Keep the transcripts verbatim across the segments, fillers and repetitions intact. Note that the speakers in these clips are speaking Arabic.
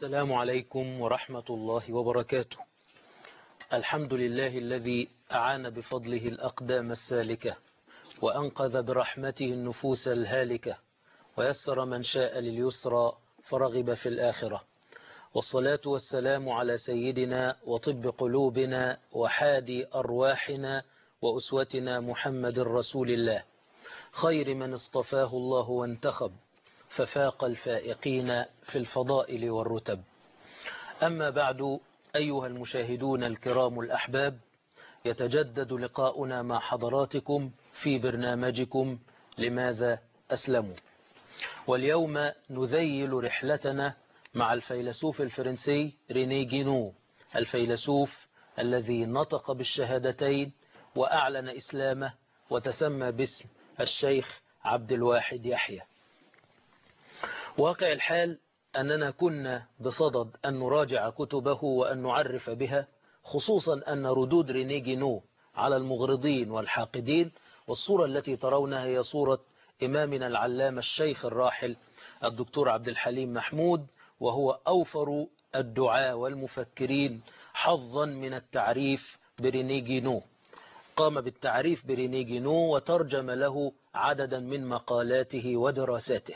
السلام عليكم ورحمة الله وبركاته. الحمد لله الذي أعان بفضله الأقدام السالكة، وأنقذ برحمته النفوس الهالكة، ويسر من شاء لليسرى فرغب في الآخرة. والصلاة والسلام على سيدنا وطب قلوبنا وحادي أرواحنا وأسوتنا محمد رسول الله، خير من اصطفاه الله وانتخب، ففاق الفائقين في الفضائل والرتب. أما بعد، أيها المشاهدون الكرام الأحباب، يتجدد لقاؤنا مع حضراتكم في برنامجكم لماذا أسلموا. واليوم نذيل رحلتنا مع الفيلسوف الفرنسي ريني جينو، الفيلسوف الذي نطق بالشهادتين وأعلن إسلامه وتسمى باسم الشيخ عبد الواحد يحيى. واقع الحال أننا كنا بصدد أن نراجع كتبه وأن نعرف بها، خصوصا أن ردود ريني جينو على المغرضين والحاقدين، والصورة التي ترونها هي صورة إمامنا العلامة الشيخ الراحل الدكتور عبد الحليم محمود، وهو أوفر الدعاة والمفكرين حظا من التعريف بريني جينو. قام بالتعريف بريني جينو وترجم له عددا من مقالاته ودراساته.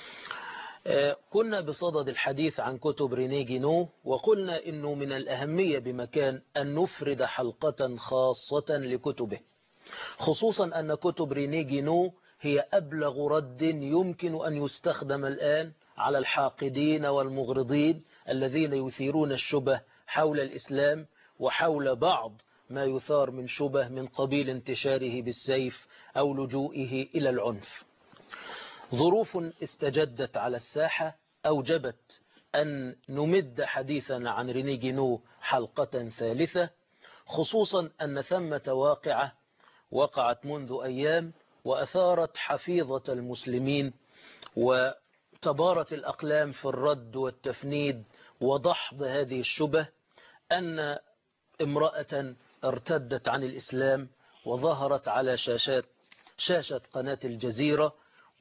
كنا بصدد الحديث عن كتب ريني جينو، وقلنا إنه من الأهمية بمكان أن نفرد حلقة خاصة لكتبه، خصوصا أن كتب ريني جينو هي أبلغ رد يمكن أن يستخدم الآن على الحاقدين والمغرضين الذين يثيرون الشبه حول الإسلام وحول بعض ما يثار من شبه من قبيل انتشاره بالسيف أو لجوئه إلى العنف. ظروف استجدت على الساحة أوجبت أن نمد حديثنا عن ريني جينو حلقة ثالثة، خصوصا أن ثمة واقعة وقعت منذ أيام وأثارت حفيظة المسلمين وتبارت الأقلام في الرد والتفنيد ودحض هذه الشبه، أن امرأة ارتدت عن الإسلام وظهرت على شاشات شاشة قناة الجزيرة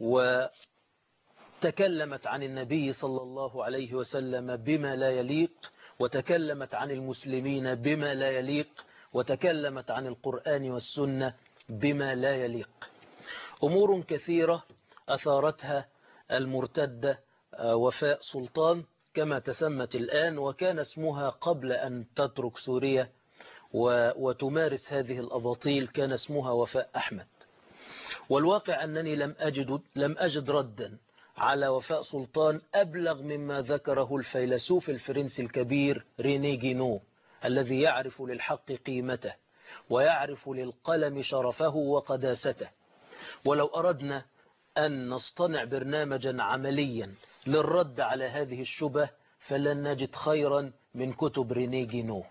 وتكلمت عن النبي صلى الله عليه وسلم بما لا يليق، وتكلمت عن المسلمين بما لا يليق، وتكلمت عن القرآن والسنة بما لا يليق. أمور كثيرة أثارتها المرتدة وفاء سلطان كما تسمت الآن، وكان اسمها قبل أن تترك سوريا وتمارس هذه الأباطيل كان اسمها وفاء أحمد. والواقع أنني لم أجد, لم أجد ردا على وفاء سلطان أبلغ مما ذكره الفيلسوف الفرنسي الكبير ريني جينو، الذي يعرف للحق قيمته ويعرف للقلم شرفه وقداسته. ولو أردنا أن نصطنع برنامجا عمليا للرد على هذه الشبه فلن نجد خيرا من كتب ريني جينو.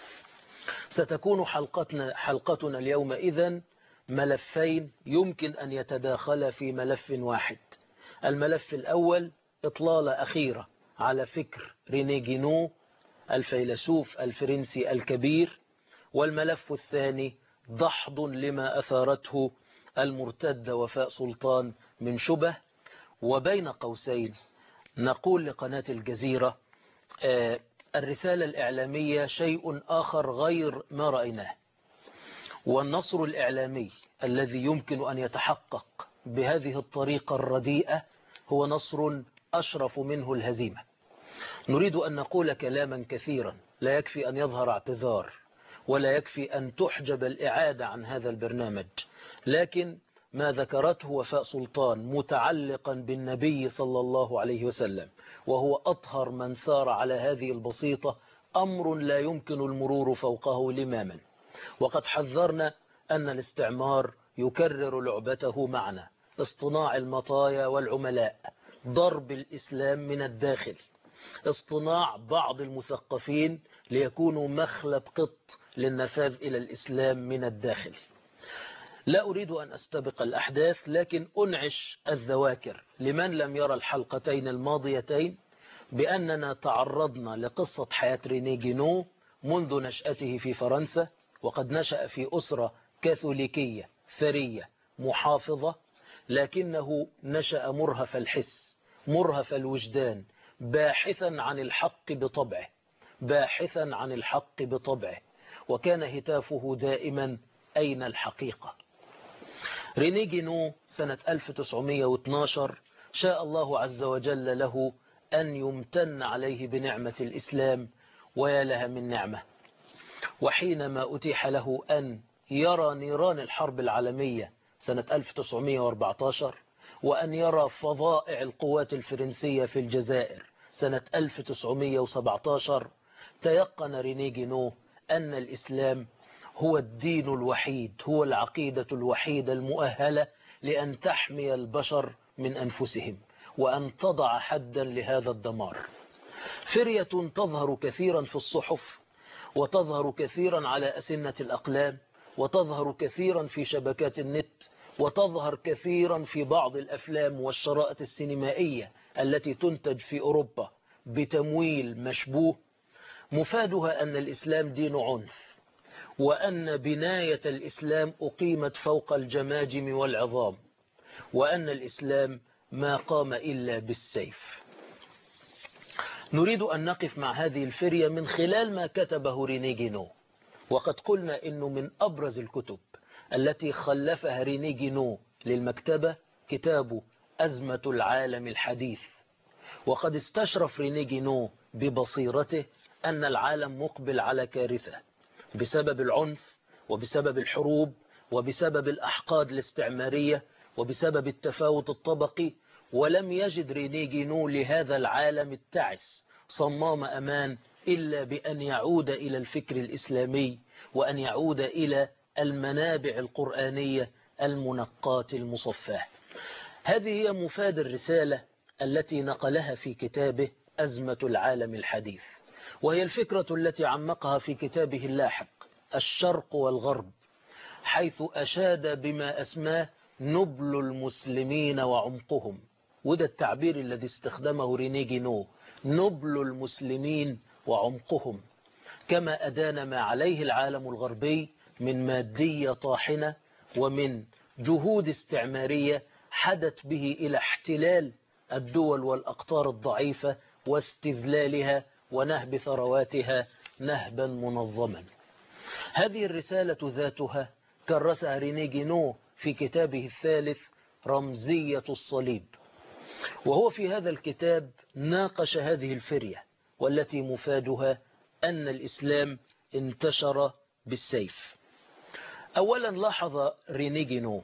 ستكون حلقتنا, حلقتنا اليوم إذن ملفين يمكن أن يتداخل في ملف واحد. الملف الأول إطلالة أخيرة على فكر ريني جينو الفيلسوف الفرنسي الكبير، والملف الثاني دحض لما أثارته المرتدة وفاء سلطان من شبه. وبين قوسين نقول لقناة الجزيرة آه الرسالة الإعلامية شيء آخر غير ما رأيناه، والنصر الإعلامي الذي يمكن أن يتحقق بهذه الطريقة الرديئة هو نصر أشرف منه الهزيمة. نريد أن نقول كلاما كثيرا، لا يكفي أن يظهر اعتذار ولا يكفي أن تحجب الإعادة عن هذا البرنامج، لكن ما ذكرته وفاء سلطان متعلقا بالنبي صلى الله عليه وسلم وهو أطهر من سار على هذه البسيطة أمر لا يمكن المرور فوقه لماما. وقد حذرنا أن الاستعمار يكرر لعبته معنا، اصطناع المطايا والعملاء، ضرب الإسلام من الداخل، اصطناع بعض المثقفين ليكونوا مخلب قط للنفاذ إلى الإسلام من الداخل. لا أريد أن أستبق الأحداث، لكن أنعش الذواكر لمن لم يرى الحلقتين الماضيتين بأننا تعرضنا لقصة حياة ريني جينو منذ نشأته في فرنسا، وقد نشأ في أسرة كاثوليكية ثرية محافظة، لكنه نشأ مرهف الحس مرهف الوجدان باحثا عن الحق بطبعه باحثا عن الحق بطبعه وكان هتافه دائما أين الحقيقة. رينيه جينو سنة ألف وتسعمائة واثني عشر شاء الله عز وجل له أن يمتن عليه بنعمة الإسلام، ويا لها من نعمة. وحينما أتيح له أن يرى نيران الحرب العالمية سنة ألف وتسعمائة وأربعة عشر وأن يرى فظائع القوات الفرنسية في الجزائر سنة ألف وتسعمائة وسبعة عشر، تيقن رينيه جينو أن الإسلام هو الدين الوحيد، هو العقيدة الوحيدة المؤهلة لأن تحمي البشر من أنفسهم وأن تضع حدا لهذا الدمار. فرية تظهر كثيرا في الصحف، وتظهر كثيرا على أسنة الأقلام، وتظهر كثيرا في شبكات النت، وتظهر كثيرا في بعض الأفلام والشرائط السينمائية التي تنتج في أوروبا بتمويل مشبوه، مفادها أن الإسلام دين عنف، وأن بناية الإسلام أقيمت فوق الجماجم والعظام، وأن الإسلام ما قام إلا بالسيف. نريد أن نقف مع هذه الفرية من خلال ما كتبه رينيه جينو، وقد قلنا إنه من أبرز الكتب التي خلفها رينيه جينو للمكتبة كتابه أزمة العالم الحديث. وقد استشرف رينيه جينو ببصيرته أن العالم مقبل على كارثة بسبب العنف وبسبب الحروب وبسبب الأحقاد الاستعمارية وبسبب التفاوت الطبقي، ولم يجد رينيه جينو لهذا العالم التعس صمام أمان إلا بأن يعود إلى الفكر الإسلامي، وأن يعود إلى المنابع القرآنية المنقاة المصفاة. هذه هي مفاد الرسالة التي نقلها في كتابه أزمة العالم الحديث، وهي الفكرة التي عمقها في كتابه اللاحق الشرق والغرب، حيث أشاد بما أسماه نبل المسلمين وعمقهم. وده التعبير الذي استخدمه رينيه جينو، نبل المسلمين وعمقهم، كما أدان ما عليه العالم الغربي من مادية طاحنة ومن جهود استعمارية حدت به إلى احتلال الدول والأقطار الضعيفة واستذلالها ونهب ثرواتها نهبا منظما. هذه الرسالة ذاتها كرسها رينيه جينو في كتابه الثالث رمزية الصليب، وهو في هذا الكتاب ناقش هذه الفرية والتي مفادها أن الإسلام انتشر بالسيف. أولا لاحظ رينيه جينو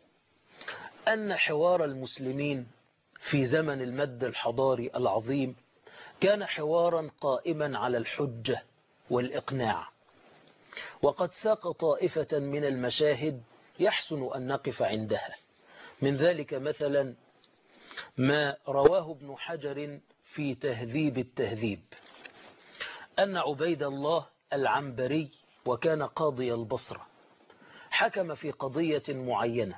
أن حوار المسلمين في زمن المد الحضاري العظيم كان حوارا قائما على الحجة والإقناع، وقد ساق طائفة من المشاهد يحسن أن نقف عندها. من ذلك مثلا ما رواه ابن حجر في تهذيب التهذيب أن عبيد الله العنبري، وكان قاضي البصرة، حكم في قضية معينة،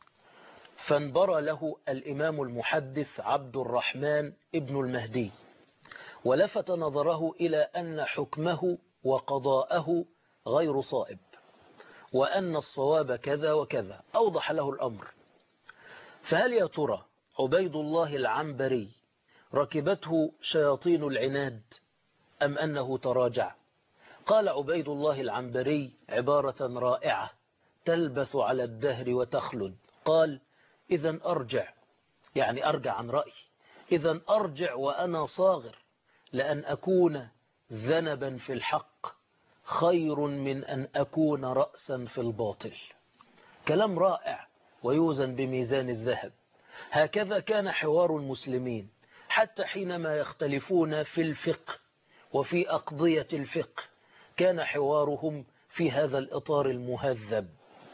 فانبرى له الإمام المحدث عبد الرحمن ابن المهدي، ولفت نظره إلى أن حكمه وقضاءه غير صائب، وأن الصواب كذا وكذا، أوضح له الأمر. فهل يا ترى عبيد الله العنبري ركبته شياطين العناد أم أنه تراجع؟ قال عبيد الله العنبري عبارة رائعة تلبث على الدهر وتخلد، قال: إذن أرجع، يعني أرجع عن رأي، إذن أرجع وأنا صاغر، لأن أكون ذنبا في الحق خير من أن أكون رأسا في الباطل. كلام رائع ويوزن بميزان الذهب. هكذا كان حوار المسلمين حتى حينما يختلفون في الفقه وفي أقضية الفقه، كان حوارهم في هذا الإطار المهذب.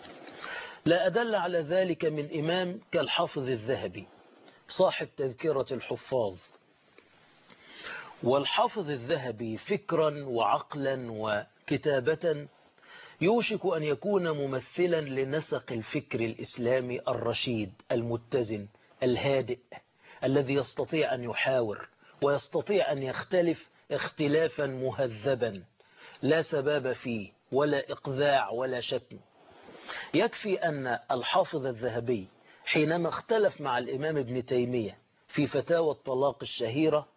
لا أدل على ذلك من إمام كالحافظ الذهبي صاحب تذكرة الحفاظ. والحافظ الذهبي فكرا وعقلا وكتابة يوشك أن يكون ممثلا لنسق الفكر الإسلامي الرشيد المتزن الهادئ، الذي يستطيع أن يحاور ويستطيع أن يختلف اختلافا مهذبا لا سباب فيه ولا إقذاع ولا شتم. يكفي أن الحافظ الذهبي حينما اختلف مع الإمام ابن تيمية في فتاوى الطلاق الشهيرة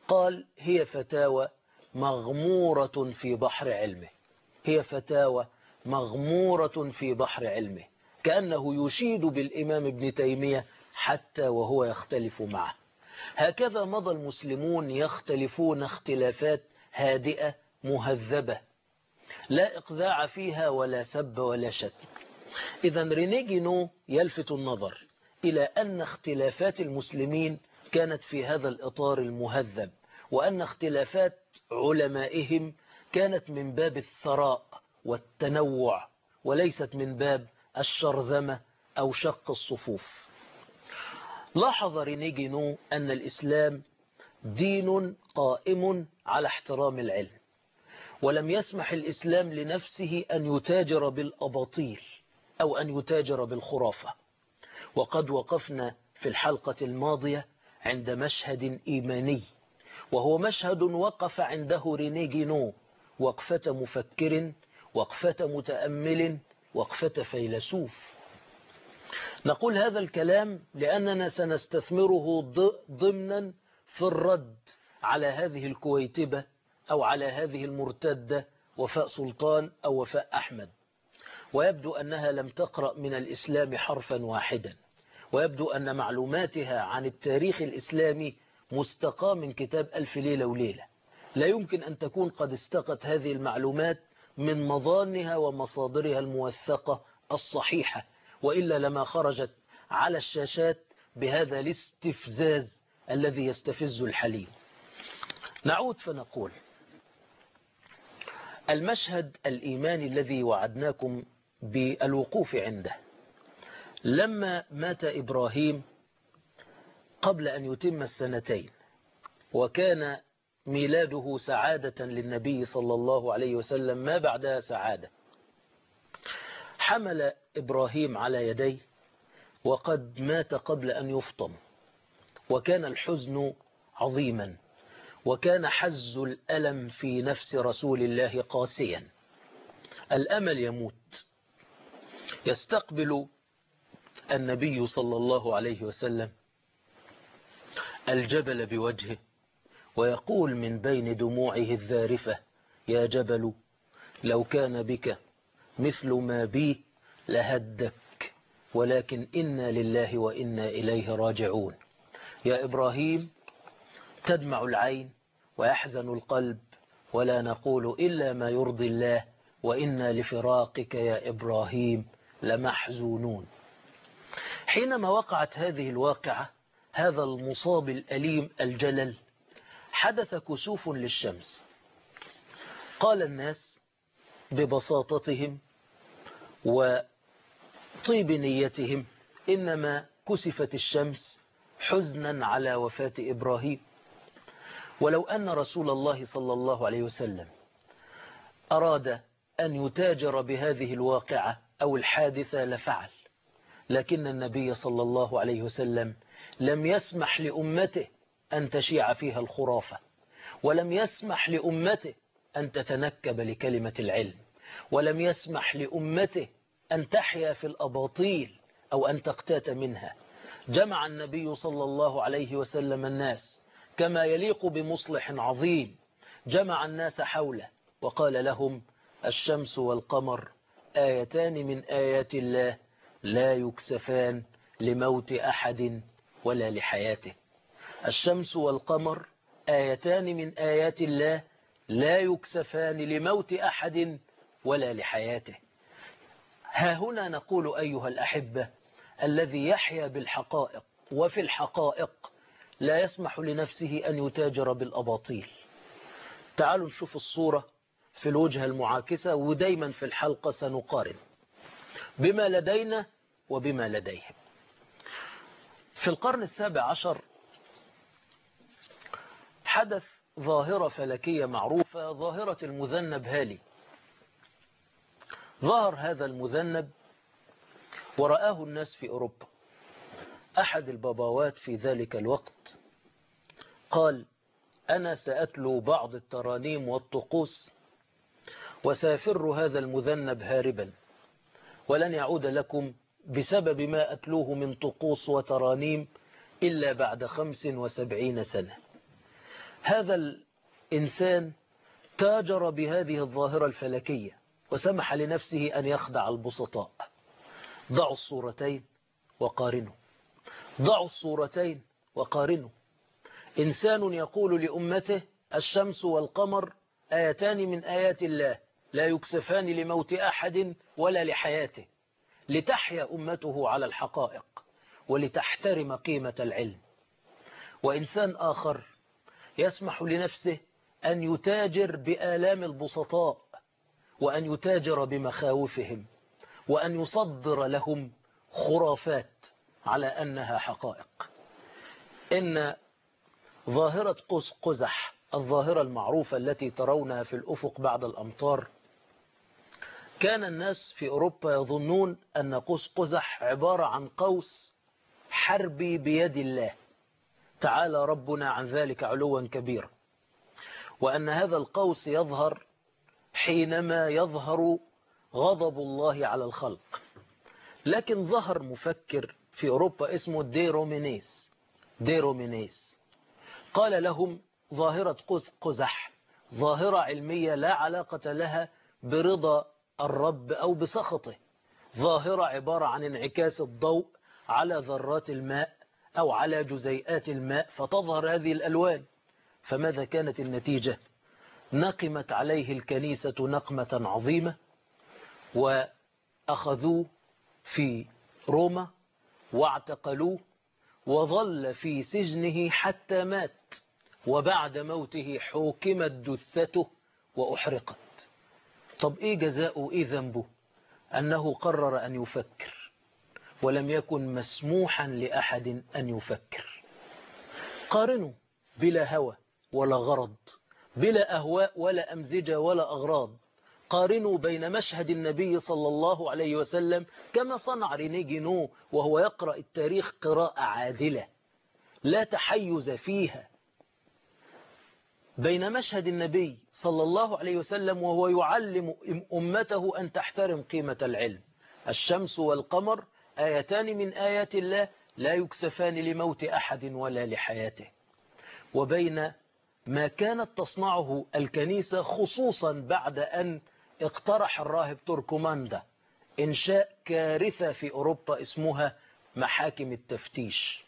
قال هي فتاوى مغمورة في بحر علمه، هي فتاوى مغمورة في بحر علمه، كأنه يشيد بالإمام ابن تيمية حتى وهو يختلف معه. هكذا مضى المسلمون يختلفون اختلافات هادئة مهذبة، لا إقذاع فيها ولا سب ولا شتم. إذا رينيه جينو يلفت النظر إلى أن اختلافات المسلمين كانت في هذا الإطار المهذب، وأن اختلافات علمائهم كانت من باب الثراء والتنوع، وليست من باب الشرذمة أو شق الصفوف. لاحظ رينيه جينو أن الإسلام دين قائم على احترام العلم، ولم يسمح الإسلام لنفسه أن يتاجر بالأباطيل أو أن يتاجر بالخرافة. وقد وقفنا في الحلقة الماضية عند مشهد إيماني، وهو مشهد وقف عنده رينيه جينو وقفة مفكر، وقفة متأمل، وقفة فيلسوف. نقول هذا الكلام لأننا سنستثمره ضمنا في الرد على هذه الكويتبة أو على هذه المرتدة وفاء سلطان أو وفاء أحمد. ويبدو أنها لم تقرأ من الإسلام حرفا واحدا، ويبدو أن معلوماتها عن التاريخ الإسلامي مستقى من كتاب ألف ليلة وليلة. لا يمكن أن تكون قد استقت هذه المعلومات من مظانها ومصادرها الموثقة الصحيحة، وإلا لما خرجت على الشاشات بهذا الاستفزاز الذي يستفز الحليم. نعود فنقول المشهد الإيماني الذي وعدناكم بالوقوف عنده، لما مات إبراهيم قبل أن يتم السنتين، وكان ميلاده سعادة للنبي صلى الله عليه وسلم ما بعدها سعادة، حمل إبراهيم على يديه وقد مات قبل أن يفطم، وكان الحزن عظيما، وكان حز الألم في نفس رسول الله قاسيا. الأمل يموت. يستقبل النبي صلى الله عليه وسلم الجبل بوجهه ويقول من بين دموعه الذارفة: يا جبل لو كان بك مثل ما بي لهدك، ولكن إنا لله وإنا إليه راجعون. يا إبراهيم تدمع العين ويحزن القلب، ولا نقول إلا ما يرضي الله، وإنا لفراقك يا إبراهيم لمحزونون. حينما وقعت هذه الواقعة، هذا المصاب الأليم الجلل، حدث كسوف للشمس. قال الناس ببساطتهم وطيب نيتهم إنما كسفت الشمس حزنا على وفاة إبراهيم. ولو أن رسول الله صلى الله عليه وسلم أراد أن يتاجر بهذه الواقعة أو الحادثة لفعل، لكن النبي صلى الله عليه وسلم لم يسمح لأمته أن تشيع فيها الخرافة، ولم يسمح لأمته أن تتنكب لكلمة العلم، ولم يسمح لأمته أن تحيا في الأباطيل أو أن تقتات منها. جمع النبي صلى الله عليه وسلم الناس كما يليق بمصلح عظيم، جمع الناس حوله وقال لهم: الشمس والقمر آيتان من آيات الله لا يكسفان لموت أحد ولا لحياته. الشمس والقمر آيتان من آيات الله لا يكسفان لموت أحد ولا لحياته. ها هنا نقول أيها الأحبة: الذي يحيا بالحقائق وفي الحقائق لا يسمح لنفسه أن يتاجر بالأباطيل. تعالوا نشوف الصورة في الوجهة المعاكسة، ودايما في الحلقة سنقارن بما لدينا وبما لديهم. في القرن السابع عشر حدث ظاهرة فلكية معروفة، ظاهرة المذنب هالي. ظهر هذا المذنب ورآه الناس في أوروبا. أحد الباباوات في ذلك الوقت قال: أنا سأتلو بعض الترانيم والطقوس وسافر هذا المذنب هاربا، ولن يعود لكم بسبب ما أتلوه من طقوس وترانيم إلا بعد خمس وسبعين سنة. هذا الإنسان تاجر بهذه الظاهرة الفلكية وسمح لنفسه أن يخدع البسطاء. ضعوا الصورتين وقارنوا، ضعوا الصورتين وقارنوا. إنسان يقول لأمته الشمس والقمر آيتان من آيات الله لا يكسفان لموت أحد ولا لحياته، لتحيا أمته على الحقائق ولتحترم قيمة العلم. وإنسان آخر يسمح لنفسه أن يتاجر بآلام البسطاء، وأن يتاجر بمخاوفهم، وأن يصدر لهم خرافات على أنها حقائق. إن ظاهرة قوس قزح، الظاهرة المعروفة التي ترونها في الأفق بعد الأمطار، كان الناس في أوروبا يظنون أن قوس قزح عبارة عن قوس حربي بيد الله تعالى ربنا عن ذلك علوا كبيرا، وأن هذا القوس يظهر حينما يظهر غضب الله على الخلق. لكن ظهر مفكر في أوروبا اسمه ديرومينيس ديرومينيس قال لهم ظاهرة قوس قزح ظاهرة علمية لا علاقة لها برضا الرب أو بسخطه، ظاهرة عبارة عن انعكاس الضوء على ذرات الماء أو على جزيئات الماء فتظهر هذه الألوان. فماذا كانت النتيجة؟ نقمت عليه الكنيسة نقمة عظيمة، وأخذوه في روما واعتقلوه، وظل في سجنه حتى مات، وبعد موته حوكمت جثته وأحرقت. طب إيه جزاؤه؟ إيه ذنبه؟ أنه قرر أن يفكر، ولم يكن مسموحا لأحد أن يفكر. قارنوا بلا هوى ولا غرض، بلا أهواء ولا أمزجة ولا أغراض. قارنوا بين مشهد النبي صلى الله عليه وسلم كما صنع ريني جينو وهو يقرأ التاريخ قراءة عادلة لا تحيز فيها، بين مشهد النبي صلى الله عليه وسلم وهو يعلم أمته أن تحترم قيمة العلم. الشمس والقمر آيتان من آيات الله لا يكسفان لموت أحد ولا لحياته، وبين ما كانت تصنعه الكنيسة خصوصا بعد أن اقترح الراهب توركوماندا إنشاء كارثة في أوروبا اسمها محاكم التفتيش.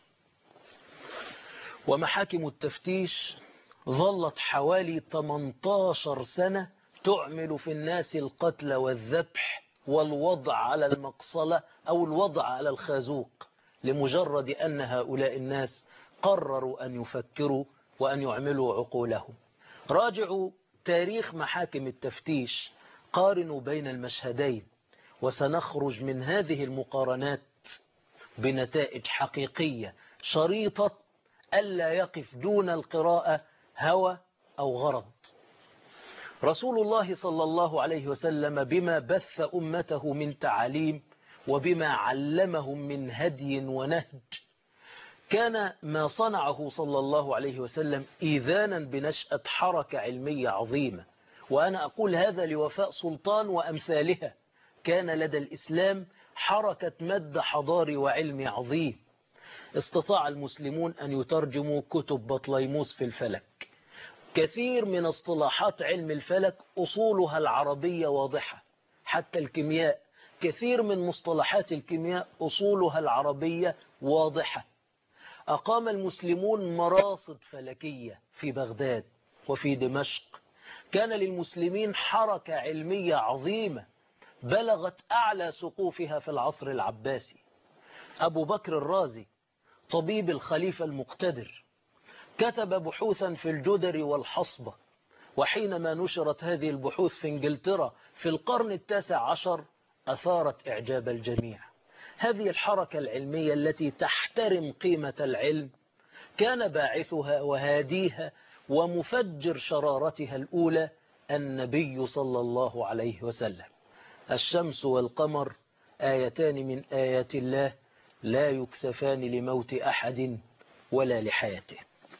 ومحاكم التفتيش ظلت حوالي ثمانية عشر سنة تعمل في الناس القتل والذبح والوضع على المقصلة أو الوضع على الخازوق، لمجرد أن هؤلاء الناس قرروا أن يفكروا وأن يعملوا عقولهم. راجعوا تاريخ محاكم التفتيش، قارنوا بين المشهدين، وسنخرج من هذه المقارنات بنتائج حقيقية شريطة ألا يقف دون القراءة هوى أو غرض. رسول الله صلى الله عليه وسلم بما بث أمته من تعاليم وبما علمهم من هدي ونهج، كان ما صنعه صلى الله عليه وسلم إيذانا بنشأة حركة علمية عظيمة. وأنا أقول هذا لوفاء سلطان وأمثالها. كان لدى الإسلام حركة مد حضاري وعلمي عظيم. استطاع المسلمون أن يترجموا كتب بطليموس في الفلك. كثير من اصطلاحات علم الفلك أصولها العربية واضحة، حتى الكيمياء كثير من مصطلحات الكيمياء أصولها العربية واضحة. أقام المسلمون مراصد فلكية في بغداد وفي دمشق. كان للمسلمين حركة علمية عظيمة بلغت أعلى سقوفها في العصر العباسي. أبو بكر الرازي طبيب الخليفة المقتدر كتب بحوثا في الجدر والحصبة، وحينما نشرت هذه البحوث في انجلترا في القرن التاسع عشر أثارت إعجاب الجميع. هذه الحركة العلمية التي تحترم قيمة العلم كان باعثها وهاديها ومفجر شرارتها الأولى النبي صلى الله عليه وسلم. الشمس والقمر آيتان من آيات الله لا يكسفان لموت أحد ولا لحياته.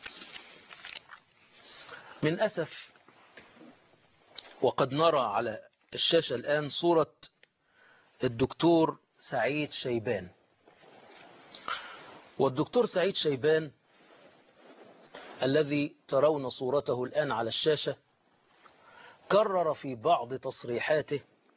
من أسف وقد نرى على الشاشة الآن صورة الدكتور سعيد شيبان. والدكتور سعيد شيبان الذي ترون صورته الآن على الشاشة كرر في بعض تصريحاته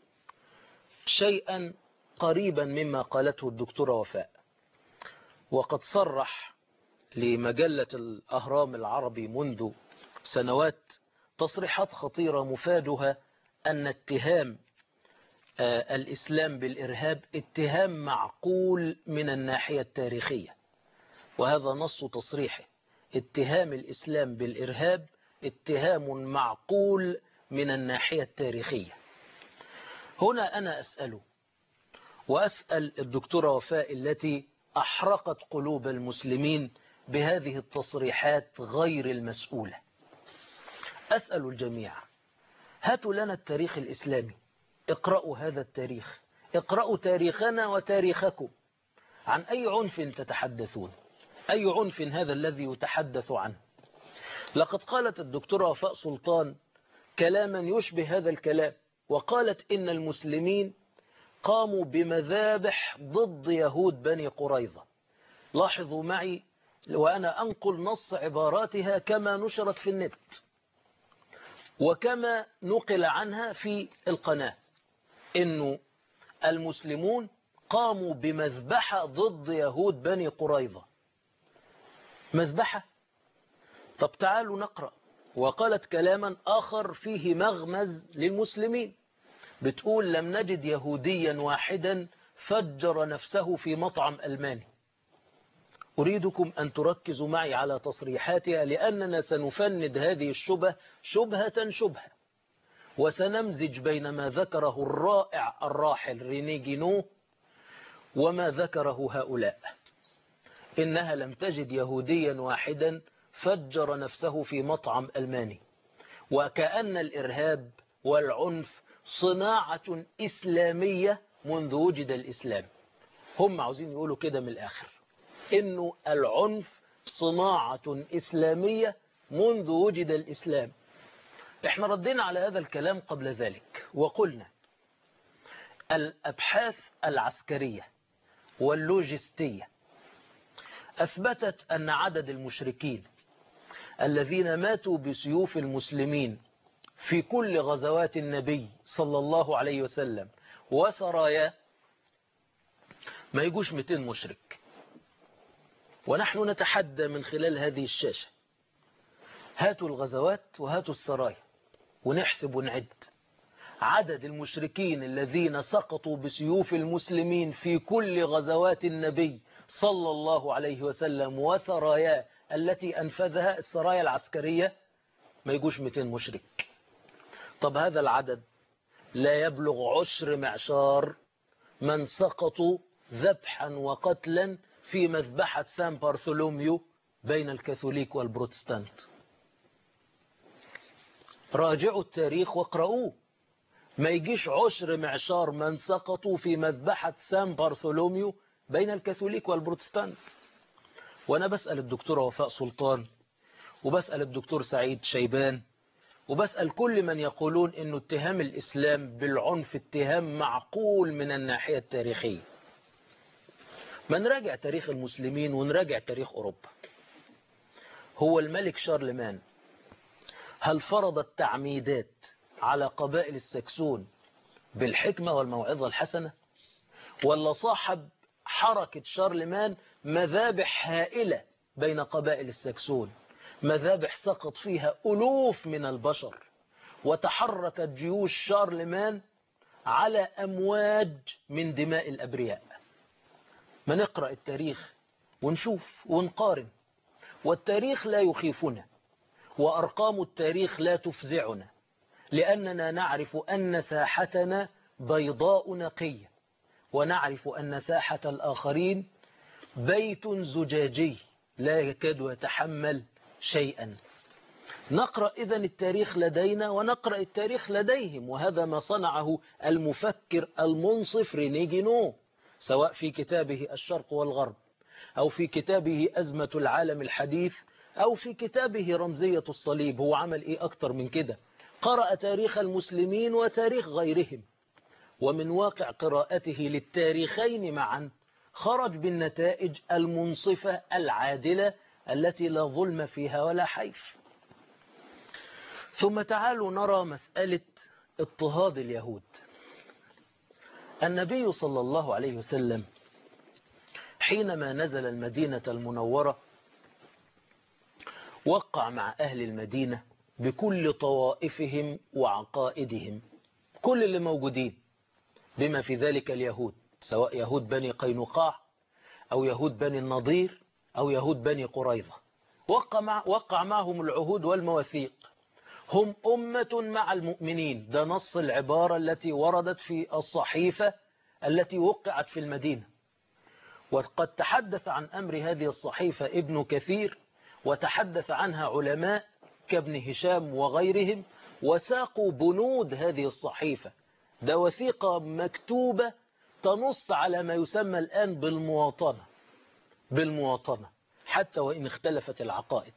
شيئا قريبا مما قالته الدكتورة وفاء، وقد صرح لمجلة الأهرام العربي منذ سنوات تصريحات خطيرة مفادها أن اتهام الإسلام بالإرهاب اتهام معقول من الناحية التاريخية، وهذا نص تصريحه: اتهام الإسلام بالإرهاب اتهام معقول من الناحية التاريخية. هنا أنا أسأله وأسأل الدكتورة وفاء التي أحرقت قلوب المسلمين بهذه التصريحات غير المسؤولة، أسأل الجميع: هاتوا لنا التاريخ الإسلامي، اقرأوا هذا التاريخ، اقرأوا تاريخنا وتاريخكم. عن أي عنف تتحدثون؟ أي عنف هذا الذي يتحدث عنه؟ لقد قالت الدكتورة وفاء سلطان كلاما يشبه هذا الكلام، وقالت إن المسلمين قاموا بمذابح ضد يهود بني قريظة. لاحظوا معي وأنا أنقل نص عباراتها كما نشرت في النت وكما نقل عنها في القناة، إنه المسلمون قاموا بمذبحة ضد يهود بني قريظة. مذبحة؟ طب تعالوا نقرأ. وقالت كلاما آخر فيه مغمز للمسلمين، بتقول: لم نجد يهوديا واحدا فجر نفسه في مطعم ألماني. أريدكم أن تركزوا معي على تصريحاتها، لأننا سنفند هذه الشبهة شبهة شبهة، وسنمزج بين ما ذكره الرائع الراحل ريني جينو وما ذكره هؤلاء. إنها لم تجد يهوديا واحدا فجر نفسه في مطعم ألماني، وكأن الإرهاب والعنف صناعة إسلامية منذ وجد الإسلام. هم عاوزين يقولوا كده من الآخر، إنه العنف صناعة إسلامية منذ وجد الإسلام. احنا ردينا على هذا الكلام قبل ذلك وقلنا: الأبحاث العسكرية واللوجستية أثبتت أن عدد المشركين الذين ماتوا بسيوف المسلمين في كل غزوات النبي صلى الله عليه وسلم وسرايا ما يجوش مئتين مشرك. ونحن نتحدى من خلال هذه الشاشة: هاتوا الغزوات وهاتوا السرايا ونحسب ونعد عدد المشركين الذين سقطوا بسيوف المسلمين في كل غزوات النبي صلى الله عليه وسلم وسرايا التي أنفذها السرايا العسكرية، ما يجوش مئتين مشرك. طب هذا العدد لا يبلغ عشر معشار من سقطوا ذبحا وقتلا في مذبحة سان بارثولوميو بين الكاثوليك والبروتستانت. راجعوا التاريخ واقرؤوه، ما يجيش عشر معشار من سقطوا في مذبحة سان بارثولوميو بين الكاثوليك والبروتستانت. وأنا بسأل الدكتورة وفاء سلطان وبسأل الدكتور سعيد شيبان وبسأل كل من يقولون إنه اتهام الإسلام بالعنف اتهام معقول من الناحية التاريخية، ما نراجع تاريخ المسلمين ونراجع تاريخ أوروبا. هو الملك شارلمان هل فرض التعميدات على قبائل السكسون بالحكمة والموعظة الحسنة، ولا صاحب حركة شارلمان مذابح هائلة بين قبائل السكسون، مذابح سقط فيها ألوف من البشر، وتحركت جيوش شارلمان على أمواج من دماء الأبرياء؟ ما نقرأ التاريخ ونشوف ونقارن، والتاريخ لا يخيفنا وأرقام التاريخ لا تفزعنا، لأننا نعرف أن ساحتنا بيضاء نقية، ونعرف أن ساحة الآخرين بيت زجاجي لا يكاد يتحمل شيئا. نقرأ إذن التاريخ لدينا ونقرأ التاريخ لديهم، وهذا ما صنعه المفكر المنصف ريني جينو، سواء في كتابه الشرق والغرب أو في كتابه أزمة العالم الحديث أو في كتابه رمزية الصليب. هو عمل إيه أكتر من كده؟ قرأ تاريخ المسلمين وتاريخ غيرهم، ومن واقع قراءته للتاريخين معا خرج بالنتائج المنصفة العادلة التي لا ظلم فيها ولا حيف. ثم تعالوا نرى مسألة اضطهاد اليهود. النبي صلى الله عليه وسلم حينما نزل المدينة المنورة وقع مع أهل المدينة بكل طوائفهم وعقائدهم، كل اللي موجودين، بما في ذلك اليهود، سواء يهود بني قينقاع أو يهود بني النضير أو يهود بني قريظة، وقع, مع وقع معهم العهود والمواثيق. هم أمة مع المؤمنين، ده نص العبارة التي وردت في الصحيفة التي وقعت في المدينة. وقد تحدث عن أمر هذه الصحيفة ابن كثير، وتحدث عنها علماء كابن هشام وغيرهم، وساقوا بنود هذه الصحيفة. ده وثيقة مكتوبة تنص على ما يسمى الآن بالمواطنة بالمواطنة حتى وإن اختلفت العقائد.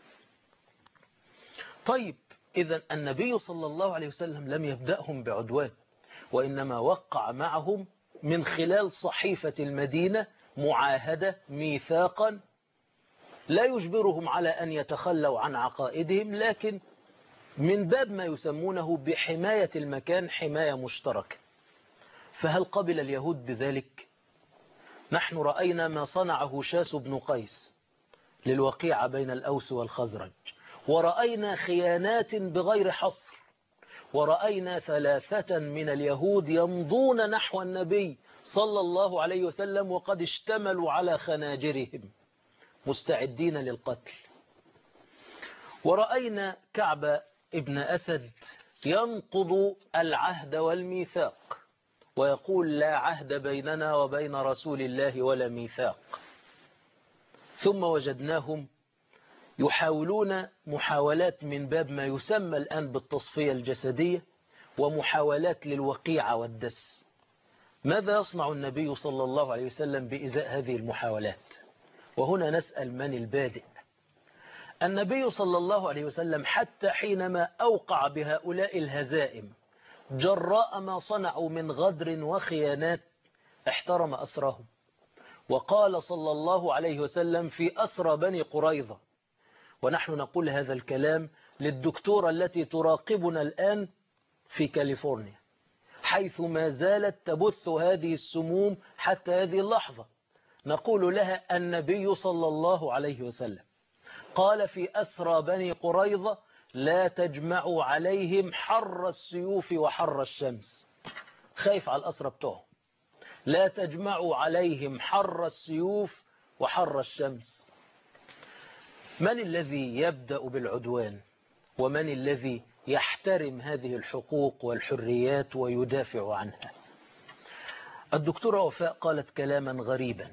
طيب، إذن النبي صلى الله عليه وسلم لم يبدأهم بعدوان، وإنما وقع معهم من خلال صحيفة المدينة معاهدة، ميثاقا لا يجبرهم على أن يتخلوا عن عقائدهم، لكن من باب ما يسمونه بحماية المكان، حماية مشتركة. فهل قبل اليهود بذلك؟ نحن رأينا ما صنعه شاس بن قيس للوقيعة بين الأوس والخزرج، ورأينا خيانات بغير حصر، ورأينا ثلاثة من اليهود يمضون نحو النبي صلى الله عليه وسلم وقد اشتملوا على خناجرهم مستعدين للقتل. ورأينا كعب ابن أسد ينقض العهد والميثاق ويقول لا عهد بيننا وبين رسول الله ولا ميثاق. ثم وجدناهم يحاولون محاولات من باب ما يسمى الآن بالتصفية الجسدية، ومحاولات للوقيعة والدس. ماذا يصنع النبي صلى الله عليه وسلم بإزاء هذه المحاولات؟ وهنا نسأل من البادئ. النبي صلى الله عليه وسلم حتى حينما أوقع بهؤلاء الهزائم جراء ما صنعوا من غدر وخيانات احترم أسرهم، وقال صلى الله عليه وسلم في أسرى بني قريظة. ونحن نقول هذا الكلام للدكتورة التي تراقبنا الآن في كاليفورنيا، حيث ما زالت تبث هذه السموم حتى هذه اللحظة. نقول لها النبي صلى الله عليه وسلم قال في أسرى بني قريظة لا تجمعوا عليهم حر السيوف وحر الشمس. خايف على الأسرى بتوعهم، لا تجمعوا عليهم حر السيوف وحر الشمس. من الذي يبدأ بالعدوان؟ ومن الذي يحترم هذه الحقوق والحريات ويدافع عنها؟ الدكتورة وفاء قالت كلاما غريبا،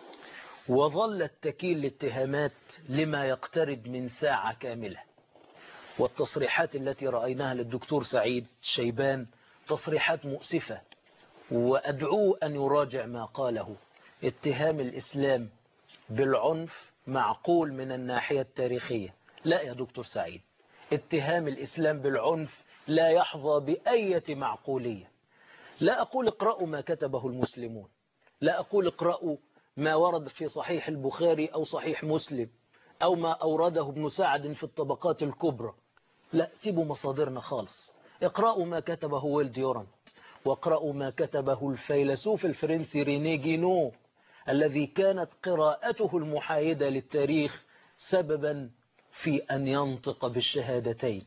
وظلت تكيل الاتهامات لما يقترب من ساعة كاملة. والتصريحات التي رأيناها للدكتور سعيد شيبان تصريحات مؤسفة، وأدعوه أن يراجع ما قاله. اتهام الإسلام بالعنف معقول من الناحية التاريخية. لا يا دكتور سعيد، اتهام الإسلام بالعنف لا يحظى بأية معقولية. لا أقول اقرأوا ما كتبه المسلمون، لا أقول اقرأوا ما ورد في صحيح البخاري أو صحيح مسلم أو ما أورده ابن سعد في الطبقات الكبرى. لا، سيبوا مصادرنا خالص. اقرأوا ما كتبه ويل يورانت، واقرأوا ما كتبه الفيلسوف الفرنسي ريني جينو، الذي كانت قراءته المحايدة للتاريخ سببا في أن ينطق بالشهادتين.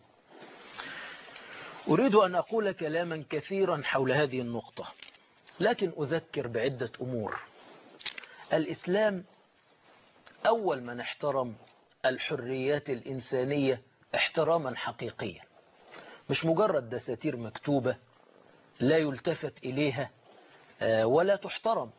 أريد أن أقول كلاما كثيرا حول هذه النقطة، لكن أذكر بعدة أمور. الإسلام أول من احترم الحريات الإنسانية احتراما حقيقيا، مش مجرد دساتير مكتوبة لا يلتفت إليها ولا تحترم.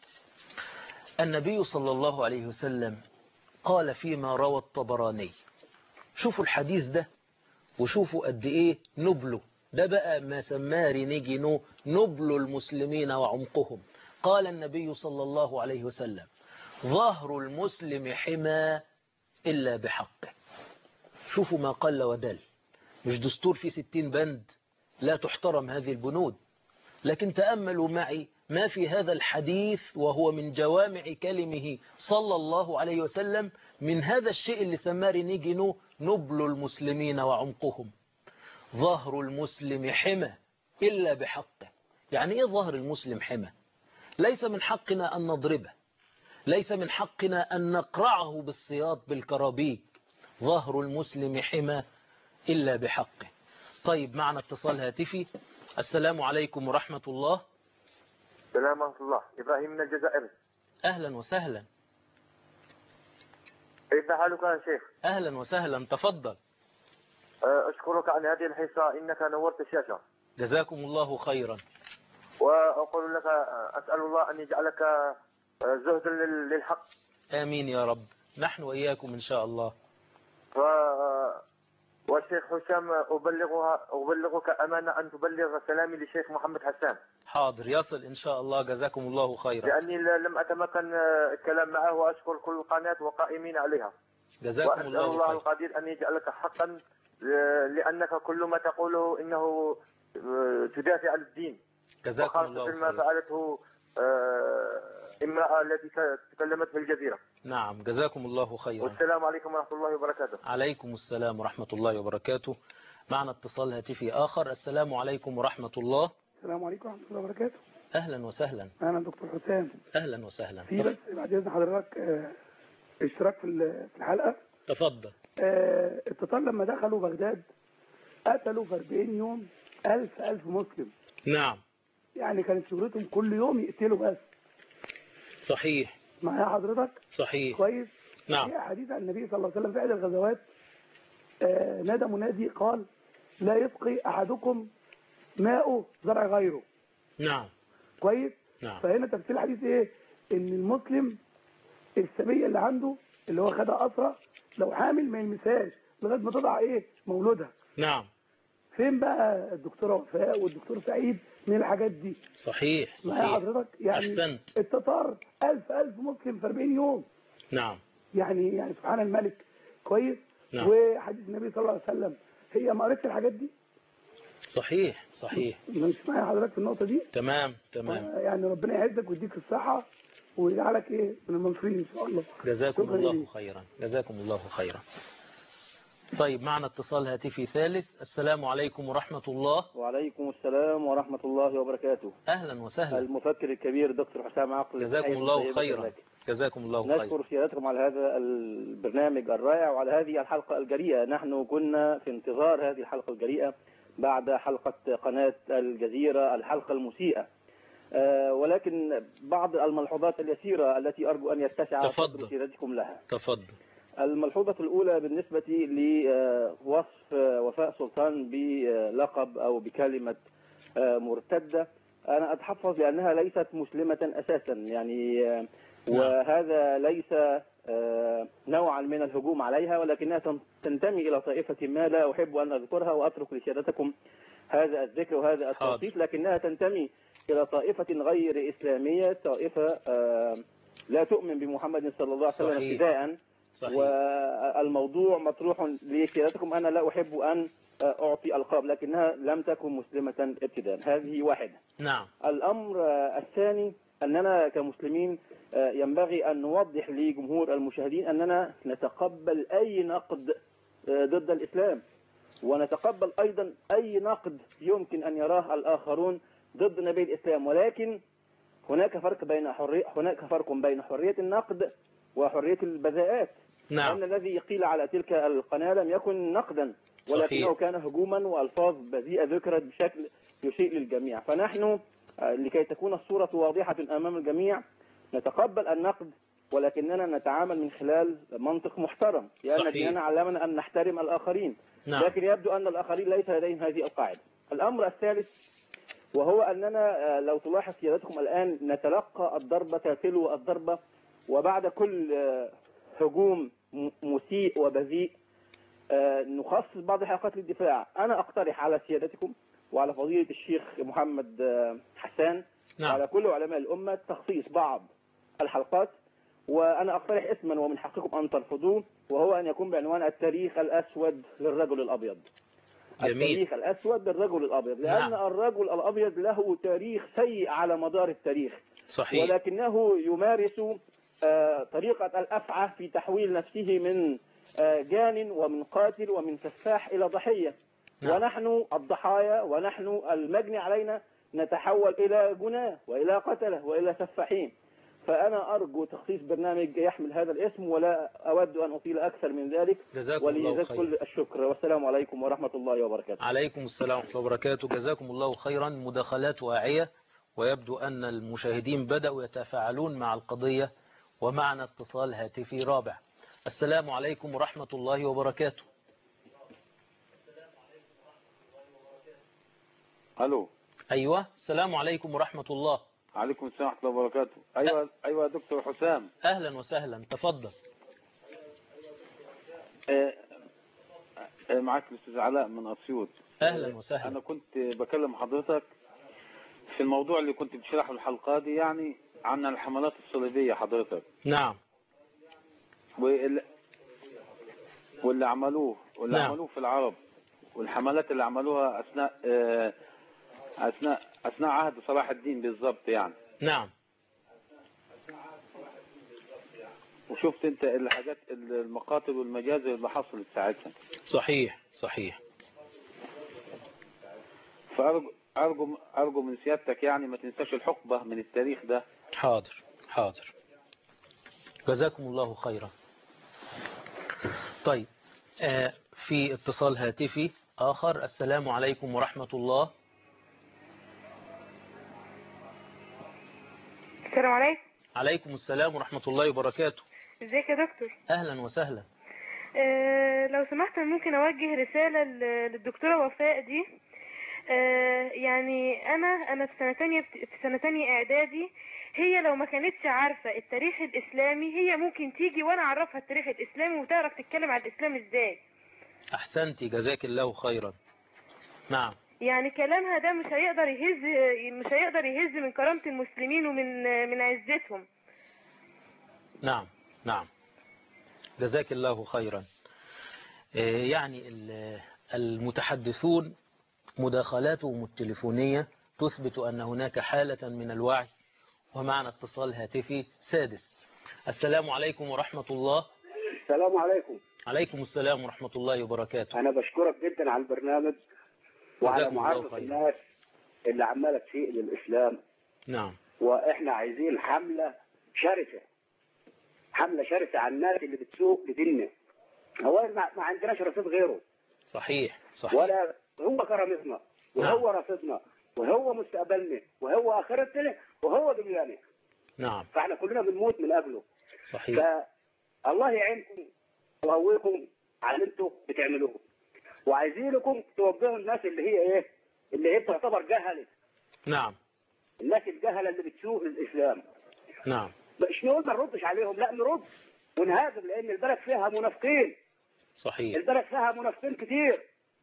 النبي صلى الله عليه وسلم قال فيما روى الطبراني، شوفوا الحديث ده وشوفوا قد إيه نبله، ده بقى ما سماه ريني جينو نبل المسلمين وعمقهم. قال النبي صلى الله عليه وسلم ظهر المسلم حمى إلا بحقه. شوفوا ما قل ودل، مش دستور في ستين بند لا تحترم هذه البنود، لكن تأملوا معي ما في هذا الحديث وهو من جوامع كلمه صلى الله عليه وسلم من هذا الشيء اللي سماه رينيجينو نبل المسلمين وعمقهم. ظهر المسلم حمى إلا بحقه. يعني إيه ظهر المسلم حمى؟ ليس من حقنا أن نضربه، ليس من حقنا أن نقرعه بالسياط بالكرابيك. ظهر المسلم حمى إلا بحقه. طيب معنا اتصال هاتفي. السلام عليكم ورحمة الله. السلام ورحمة الله. إبراهيم من الجزائر. أهلا وسهلا. كيف حالك يا شيخ؟ أهلا وسهلا، تفضل. أشكرك عن هذه الحصة، إنك نورت الشاشة. جزاكم الله خيرا. وأقول لك أسأل الله أن يجعلك زهدا للحق. آمين يا رب، نحن وإياكم إن شاء الله. و... والشيخ حسام أبلغها أبلغك أمانة أن تبلغ سلامي للشيخ محمد حسان. حاضر، يصل إن شاء الله. جزاكم الله خيرا. لأني لم أتمكن الكلام معه، وأشكر كل القناة وقائمين عليها. جزاكم الله خيرا. وأسأل الله القدير أن يجعلك حقا، لأنك كل ما تقوله إنه تدافع عن الدين. جزاكم الله خيرا. ما خيرا. فعلته امرأة التي تكلمت في الجزيرة. نعم، جزاكم الله خيرا. والسلام عليكم ورحمة الله وبركاته. عليكم السلام ورحمة الله وبركاته. معنا اتصال هاتفي آخر. السلام عليكم ورحمة الله. السلام عليكم ورحمة الله وبركاته. أهلا وسهلا. أنا دكتور حسام. أهلا وسهلا. في بس بعد إذن حضرتك اشتراك في الحلقة. تفضل. التتار لما دخلوا بغداد قتلوا في أربعين يوم ألف ألف مسلم. نعم. يعني كانت شغلتهم كل يوم يقتلوا بس. صحيح. معايا حضرتك؟ صحيح. كويس. نعم. في حديث عن النبي صلى الله عليه وسلم في إحدى الغزوات نادى منادي قال: لا يسقي أحدكم ماءه زرع غيره. نعم. كويس. نعم. فهنا تفسير الحديث ايه؟ ان المسلم السبيه اللي عنده اللي هو خدها اسرى لو حامل ما يلمسهاش لغايه ما تضع ايه مولودها. نعم. فين بقى الدكتوره وفاء والدكتور سعيد من الحاجات دي؟ صحيح صحيح. معايا حضرتك؟ يعني أحسنت. التتار ألف ألف مسلم في أربعين يوم. نعم. يعني يعني سبحان الملك. كويس. نعم. وحديث النبي صلى الله عليه وسلم هي ما قريتش الحاجات دي؟ صحيح صحيح. مش معايا حضرتك في النقطه دي؟ تمام تمام. يعني ربنا يعزك ويديك الصحه ويجعلك ايه من المنصورين ان شاء الله. جزاكم الله خيرا. جزاكم الله خيرا. طيب معنا اتصال هاتفي ثالث. السلام عليكم ورحمة الله. وعليكم السلام ورحمة الله وبركاته. أهلا وسهلا. المفكر الكبير دكتور حسام عقل. جزاكم الله خيرا. جزاكم الله خيرا. نشكر سيادتكم على هذا البرنامج الرائع وعلى هذه الحلقة الجريئة. نحن كنا في انتظار هذه الحلقة الجريئة بعد حلقة قناة الجزيرة الحلقة المسيئة، أه ولكن بعض الملحوظات اليسيرة التي أرجو أن يتسع صدر سيادتكم لها. تفضل. الملحوظة الأولى بالنسبة لوصف وفاء سلطان بلقب أو بكلمة مرتدة، أنا أتحفظ لأنها ليست مسلمة أساسا، يعني وهذا ليس نوعا من الهجوم عليها، ولكنها تنتمي إلى طائفة ما لا أحب أن أذكرها وأترك لسيادتكم هذا الذكر وهذا التوصيف، لكنها تنتمي إلى طائفة غير إسلامية، طائفة لا تؤمن بمحمد صلى الله عليه وسلم ابتداء. والموضوع مطروح لسيادتكم، أنا لا أحب أن أعطي ألقاب، لكنها لم تكن مسلمة ابتداء. هذه واحدة. نعم. الأمر الثاني أننا كمسلمين ينبغي أن نوضح لجمهور المشاهدين أننا نتقبل أي نقد ضد الإسلام، ونتقبل أيضا أي نقد يمكن أن يراه الآخرون ضد نبي الإسلام، ولكن هناك فرق بين حرية هناك فرق بين حرية النقد وحرية البذاءات. نعم. لأن الذي قيل على تلك القناة لم يكن نقدا، ولكنه صحيح. كان هجوما وألفاظ بذيئة ذكرت بشكل يسيء للجميع. فنحن لكي تكون الصورة واضحة أمام الجميع نتقبل النقد، ولكننا نتعامل من خلال منطق محترم، لأن ديننا علمنا أن نحترم الآخرين. نعم. لكن يبدو أن الآخرين ليس لديهم هذه القاعدة. الأمر الثالث وهو أننا لو تلاحظ سيادتكم الآن نتلقى الضربة تلو الضربة، وبعد كل هجوم مسيء وبذيء نخصص بعض حلقات للدفاع. أنا أقترح على سيادتكم وعلى فضيلة الشيخ محمد حسان نعم. وعلى كل علماء الأمة تخصيص بعض الحلقات، وأنا أقترح اسما ومن حقكم أن ترفضوه، وهو أن يكون بعنوان التاريخ الأسود للرجل الأبيض. جميل. التاريخ الأسود للرجل الأبيض، لأن نعم. الرجل الأبيض له تاريخ سيء على مدار التاريخ، صحيح. ولكنه يمارس آه، طريقة الأفعى في تحويل نفسه من آه، جان ومن قاتل ومن سفاح إلى ضحية. نعم. ونحن الضحايا ونحن المجني علينا نتحول إلى جناه وإلى قتلة وإلى سفاحين. فأنا أرجو تخصيص برنامج يحمل هذا الاسم، ولا أود أن أطيل أكثر من ذلك. جزاكم الله ولجزاك خير. كل الشكر، والسلام عليكم ورحمة الله وبركاته. عليكم السلام ورحمة الله وبركاته. جزاكم الله خيرا. مداخلات واعية، ويبدو أن المشاهدين بدأوا يتفاعلون مع القضية. ومعنا اتصال هاتفي رابع. السلام عليكم ورحمة الله وبركاته. الو. أيوة، السلام عليكم ورحمة الله. عليكم السلام ورحمه الله وبركاته. ايوه ايوه دكتور حسام. أهلا وسهلا، تفضل. آه، آه، معاك الاستاذ علاء من اسيوط. أهلا وسهلا. انا كنت بكلم حضرتك في الموضوع اللي كنت بتشرحه الحلقه دي، يعني عن الحملات الصليبيه حضرتك. نعم. واللي, واللي عملوه واللي نعم. عملوه في العرب، والحملات اللي عملوها اثناء آه، اثناء اثناء عهد صلاح الدين بالضبط يعني. نعم. وشفت انت الحاجات المقاتل والمجازر اللي حصلت ساعتها. صحيح صحيح. فأرجو أرجو أرجو من سيادتك يعني ما تنساش الحقبة من التاريخ ده. حاضر حاضر. جزاكم الله خيرا. طيب، آه في اتصال هاتفي آخر. السلام عليكم ورحمة الله. السلام عليكم. عليكم السلام ورحمة الله وبركاته. ازيك يا دكتور؟ أهلا وسهلا. أه لو سمحت ممكن أوجه رسالة للدكتورة وفاء دي. أه يعني أنا أنا في سنة تانية في سنة تانية إعدادي. هي لو ما كانتش عارفة التاريخ الإسلامي هي ممكن تيجي وأنا أعرفها التاريخ الإسلامي وتعرف تتكلم عن الإسلام إزاي. أحسنتي، جزاك الله خيرا. نعم. يعني كلامها ده مش هيقدر يهز مش هيقدر يهز من كرامة المسلمين ومن من عزتهم. نعم نعم. جزاك الله خيرا. يعني المتحدثون مداخلاتهم التليفونية تثبت أن هناك حالة من الوعي. ومعنا اتصال هاتفي سادس. السلام عليكم ورحمة الله. السلام عليكم. عليكم السلام ورحمة الله وبركاته. أنا بشكرك جدا على البرنامج وعلى معرفة الناس اللي عمالة تسيء للإسلام. نعم. وإحنا عايزين حملة شرسة، حملة شرسة على الناس اللي بتسوق لديننا. هو ما عندناش رصيد غيره. صحيح صحيح. ولا هو كرامتنا وهو نعم. رصيدنا وهو مستقبلنا وهو آخرتنا وهو دنيانا. نعم. فإحنا كلنا بنموت من قبله. صحيح. فالله يعينكم ويقويكم على اللي انتم بتعملوه. وعايزينكم توجهوا الناس اللي هي ايه اللي هي تعتبر جهله. نعم. الناس الجهله اللي بتسوق للاسلام. نعم. مش نقول ما نردش عليهم، لا نرد ونهاجم، لان البلد فيها منافقين. صحيح. البلد فيها منافقين كتير.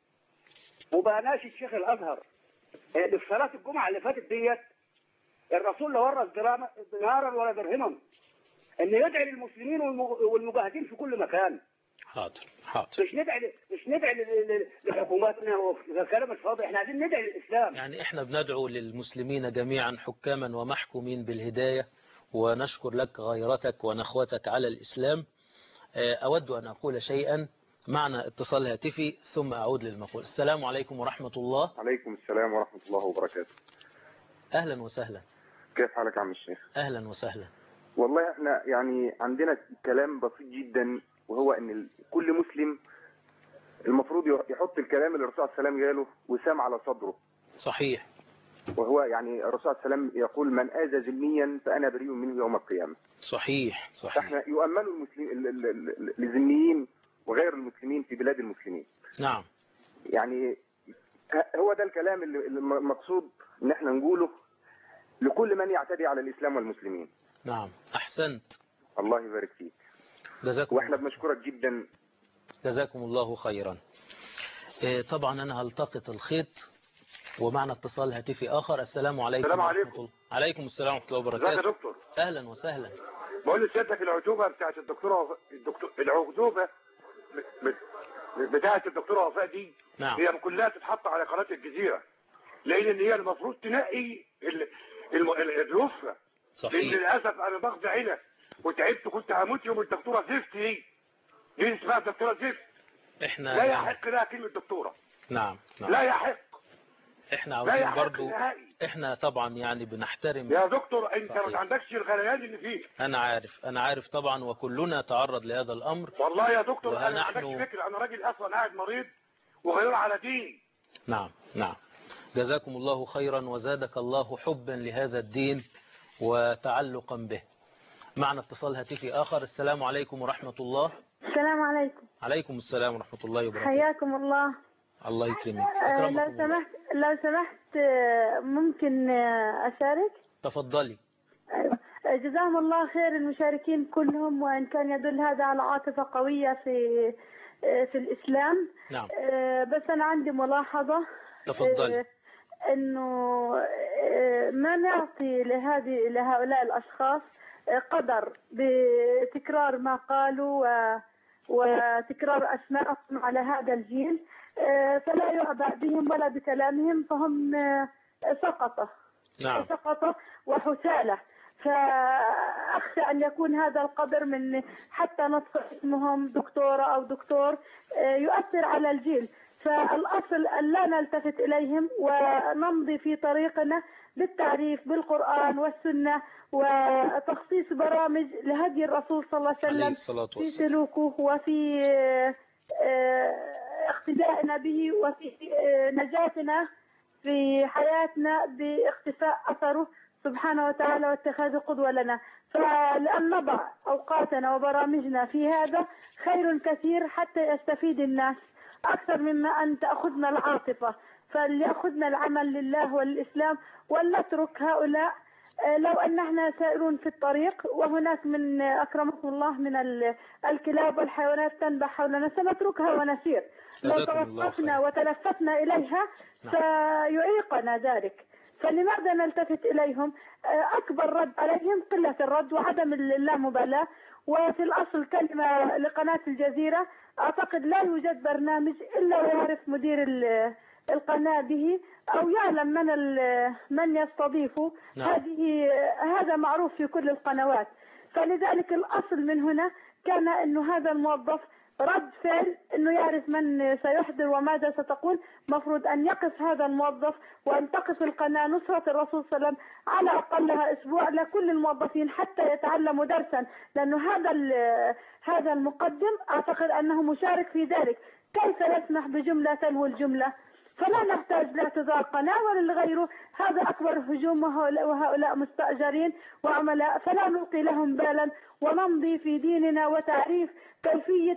وبقى ناشد شيخ الازهر اللي في صلاه الجمعه اللي فاتت ديت الرسول لا ورث دينارا ولا درهما، ان يدعي للمسلمين والمجاهدين في كل مكان. حاضر حاضر. مش ندعي مش ندعي لحكوماتنا والكلام الفاضي، احنا عايزين ندعي للاسلام. يعني احنا بندعو للمسلمين جميعا حكاما ومحكومين بالهداية. ونشكر لك غيرتك ونخوتك على الإسلام. أود أن أقول شيئا. معنا اتصال هاتفي ثم أعود للمقول. السلام عليكم ورحمة الله. عليكم السلام ورحمة الله وبركاته. أهلا وسهلا. كيف حالك عم الشيخ؟ أهلا وسهلا. والله احنا يعني عندنا كلام بسيط جدا، وهو ان كل مسلم المفروض يحط الكلام اللي الرسول صلى الله عليه وسلم قاله وسام على صدره. صحيح. وهو يعني الرسول صلى الله عليه وسلم يقول من آذى ذميا فأنا بريء منه يوم القيامة. صحيح صحيح. فاحنا يؤمن المسلمين الذميين وغير المسلمين في بلاد المسلمين. نعم. يعني هو ده الكلام اللي المقصود ان احنا نقوله لكل من يعتدي على الإسلام والمسلمين. نعم أحسنت. الله يبارك فيك. جزاكم واحنا بنشكرك جدا. جزاكم الله خيرا. طبعا أنا هلتقط الخيط. ومعنا اتصال هاتفي آخر. السلام عليكم. السلام عليكم. عليكم السلام ورحمة الله وبركاته. ازيك يا دكتور؟ أهلا وسهلا. بقول لسيادتك العجوبة بتاعت الدكتورة الدكتور العجوبة بتاعت الدكتورة وفاء دي نعم. هي كلها تتحط على قناه الجزيره، لان هي المفروض تنقي ال- الم- ال- الوفره. صحيح. لان للاسف انا ضغط عينه وتعبت، كنت هموت يوم الدكتوره زفت دي. دي اسمها دكتوره زفت. احنا لا يعني يحق لها كلمه دكتوره. نعم نعم. لا يحق. احنا لا عاوزين يحق برضو نهائي. احنا طبعا يعني بنحترم. يا دكتور انت صحيح. ما عندكش الغليان اللي فيك. انا عارف انا عارف طبعا، وكلنا تعرض لهذا الامر. والله يا دكتور انا ما ونحن- عندكش فكره، انا راجل اصلا قاعد مريض وغير على دين. نعم نعم. جزاكم الله خيرا وزادك الله حبا لهذا الدين وتعلقا به. معنا اتصال هاتفي آخر. السلام عليكم ورحمة الله. السلام عليكم. عليكم السلام ورحمة الله وبركاته. حياكم الله. الله يكرمك. آه، أكرمكم لو الله. سمحت لو سمحت آه، ممكن آه، أشارك؟ تفضلي. أيوة. آه، جزاهم الله خير المشاركين كلهم، وإن كان يدل هذا على عاطفة قوية في آه، في الإسلام. نعم. آه، بس أنا عندي ملاحظة. تفضلي. آه، إنه آه، ما نعطي لهذه لهؤلاء الأشخاص آه، قدر بتكرار ما قالوا و وتكرار أسماءهم على هذا الجيل، آه، فلا يعبأ بهم ولا بكلامهم، فهم آه، سقطة. نعم. سقطة وحسالة. فأخشى أن يكون هذا القدر من حتى نطق اسمهم دكتورة أو دكتور آه، يؤثر على الجيل. فالأصل أن لا نلتفت إليهم ونمضي في طريقنا بالتعريف بالقرآن والسنة وتخصيص برامج لهدي الرسول صلى الله عليه وسلم عليه الصلاة في والسلام. سلوكه وفي آه، آه، اقتدائنا به وفي آه، نجاتنا في حياتنا باختفاء أثره سبحانه وتعالى واتخاذ قدوة لنا. فلأن نضع أوقاتنا وبرامجنا في هذا خير كثير حتى يستفيد الناس أكثر مما أن تأخذنا العاطفة. فليأخذنا العمل لله والإسلام ولنترك هؤلاء. آه، لو أن احنا سائرون في الطريق وهناك من آه، أكرمكم الله من ال- الكلاب والحيوانات تنبح حولنا سنتركها ونسير. لو جزاكم الله توقفنا خير. وتلفتنا إليها نعم. سيعيقنا ذلك. فلماذا نلتفت إليهم؟ آه، أكبر رد عليهم قلة الرد وعدم اللامبالاة. وفي الأصل كلمة لقناة الجزيرة، أعتقد لا يوجد برنامج إلا ويعرف مدير ال- القناة به أو يعلم من ال- من يستضيفه. نعم. هذه هذا معروف في كل القنوات. فلذلك الأصل من هنا كان أنه هذا الموظف رد فعل أنه يعرف من سيحضر وماذا ستقول. مفروض أن يقف هذا الموظف وأن تقف القناة نصرة الرسول صلى الله عليه وسلم على أقلها أسبوع لكل الموظفين حتى يتعلموا درسا، لأنه هذا هذا المقدم أعتقد أنه مشارك في ذلك. كيف يسمح بجملة تلو الجملة؟ فلا نحتاج لاعتذار قناة ولا لغيره. هذا أكبر هجوم وهؤلاء, وهؤلاء مستأجرين وعملاء، فلا نلقي لهم بالا ونمضي في ديننا وتعريف كيفية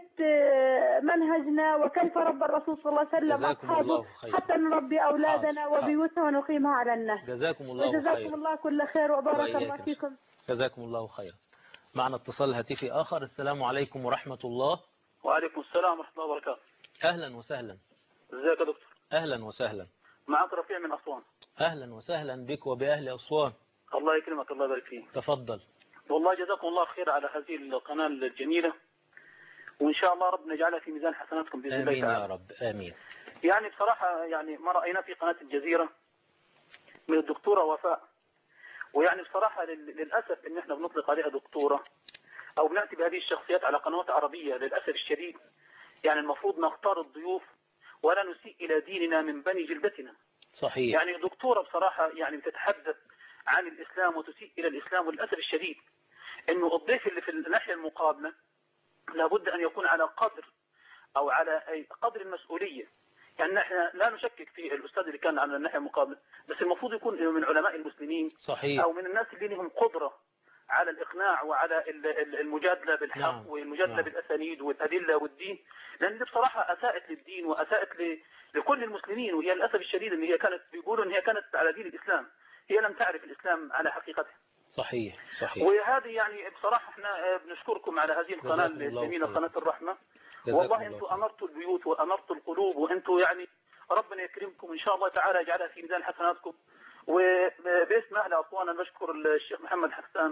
منهجنا وكيف رب الرسول صلى الله عليه وسلم جزاكم أصحابه الله خير. حتى نربي أولادنا حاضر. وبيوتنا ونقيمها على الناس. جزاكم الله وجزاكم خير. الله كل خير وبارك وإياكم. الله فيكم. جزاكم الله خير. معنا اتصال هاتفي آخر. السلام عليكم ورحمة الله. وعليكم السلام ورحمة الله وبركاته. أهلا وسهلا. ازيك يا دكتور؟ أهلا وسهلا. معك رفيع من أسوان. أهلا وسهلا بك وبأهل أسوان. الله يكرمك، الله يبارك فيك. تفضل. والله جزاكم الله خير على هذه القناة الجميلة، وإن شاء الله ربنا يجعلها في ميزان حسناتكم بإذن الله آمين تعالى. يا رب آمين. يعني بصراحة يعني ما رأينا في قناة الجزيرة من الدكتورة وفاء، ويعني بصراحة لل- للأسف إن إحنا بنطلق عليها دكتورة أو بنأتي بهذه الشخصيات على قنوات عربية. للأسف الشديد يعني المفروض نختار الضيوف ولا نسيء إلى ديننا من بني جلدتنا. صحيح. يعني دكتورة بصراحة يعني بتتحدث عن الإسلام وتسيء إلى الإسلام، والأسف الشديد إنه الضيف اللي في الناحية المقابلة لابد أن يكون على قدر أو على أي قدر المسؤولية. يعني نحن لا نشكك في الأستاذ اللي كان على الناحية المقابلة، بس المفروض يكون من علماء المسلمين. صحيح. أو من الناس اللي لهم قدرة على الإقناع وعلى ال- ال- المجادلة بالحق. نعم. والمجادلة نعم. بالأسانيد والأدلة والدين، لأن دي بصراحة أساءت للدين وأساءت ل- لكل المسلمين. وهي للأسف الشديد إن هي كانت بيقولوا إن هي كانت على دين الإسلام، هي لم تعرف الإسلام على حقيقته. صحيح. صحيح. وهذه يعني بصراحة احنا بنشكركم على هذه القناة جزاكم الله الجميلة، خير. قناة الرحمة. جزاكم والله الله انتم خير. أنرتوا البيوت وأنرتوا القلوب، وانتم يعني ربنا يكرمكم إن شاء الله تعالى يجعلها في ميزان حسناتكم. وباسم أهل أسوان أنا بشكر الشيخ محمد حسان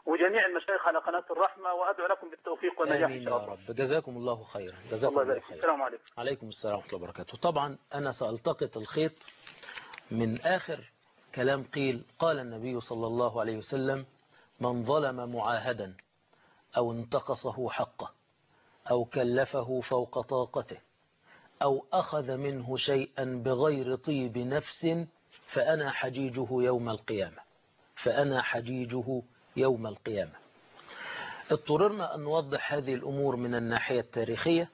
وجميع المشايخ على قناة الرحمة، وأدعو لكم بالتوفيق والنجاح إن شاء الله. آمين يا رب. جزاكم الله خيرا. جزاكم الله خيرا. السلام عليكم. عليكم السلام ورحمة الله وبركاته. طبعا أنا سألتقط الخيط من آخر كلام قيل. قال النبي صلى الله عليه وسلم: من ظلم معاهدا أو انتقصه حقه أو كلفه فوق طاقته أو أخذ منه شيئا بغير طيب نفس فأنا حجيجه يوم القيامة فأنا حجيجه يوم القيامة. اضطررنا أن نوضح هذه الأمور من الناحية التاريخية،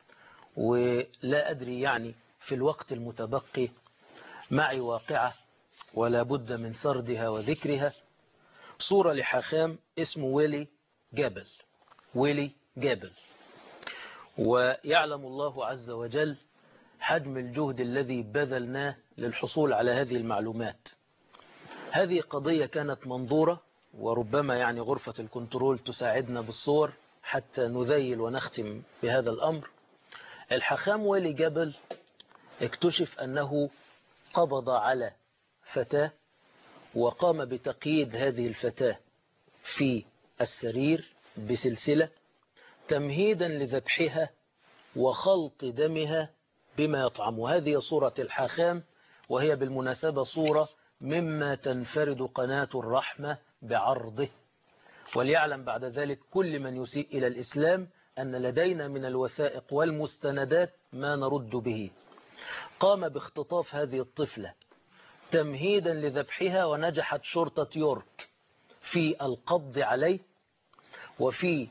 ولا أدري يعني في الوقت المتبقي معي واقعة ولا بد من سردها وذكرها. صورة لحاخام اسمه ويلي جابل. ويلي جابل. ويعلم الله عز وجل حجم الجهد الذي بذلناه للحصول على هذه المعلومات. هذه قضية كانت منظورة، وربما يعني غرفة الكنترول تساعدنا بالصور حتى نذيل ونختم بهذا الأمر. الحاخام ويلي جابل اكتشف أنه قبض على فتاة وقام بتقييد هذه الفتاة في السرير بسلسلة تمهيدا لذبحها وخلط دمها بما يطعم. وهذه صورة الحاخام، وهي بالمناسبة صورة مما تنفرد قناة الرحمة بعرضه. وليعلم بعد ذلك كل من يسيء إلى الإسلام أن لدينا من الوثائق والمستندات ما نرد به. قام باختطاف هذه الطفلة تمهيدا لذبحها، ونجحت شرطة يورك في القبض عليه وفي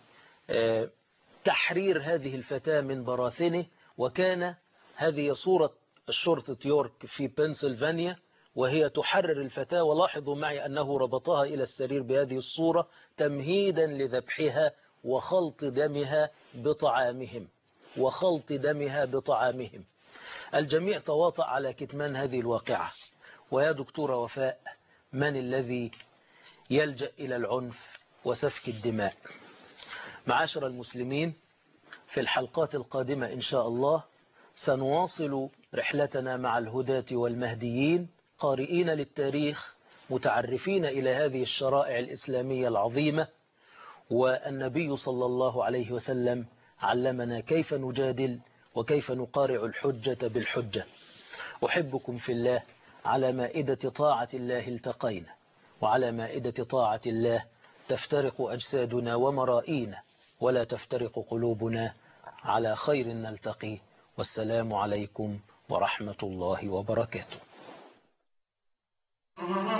تحرير هذه الفتاة من براثنه. وكان هذه صورة شرطة يورك في بنسلفانيا وهي تحرر الفتاة. ولاحظوا معي أنه ربطها إلى السرير بهذه الصورة تمهيدا لذبحها وخلط دمها بطعامهم وخلط دمها بطعامهم. الجميع تواطأ على كتمان هذه الواقعة. ويا دكتورة وفاء، من الذي يلجأ إلى العنف وسفك الدماء؟ معاشر المسلمين، في الحلقات القادمة إن شاء الله سنواصل رحلتنا مع الهداة والمهديين، قارئين للتاريخ، متعرفين إلى هذه الشرائع الإسلامية العظيمة. والنبي صلى الله عليه وسلم علمنا كيف نجادل وكيف نقارع الحجة بالحجة. أحبكم في الله. على مائدة طاعة الله التقينا، وعلى مائدة طاعة الله تفترق أجسادنا ومرائينا، ولا تفترق قلوبنا. على خير نلتقي، والسلام عليكم ورحمة الله وبركاته.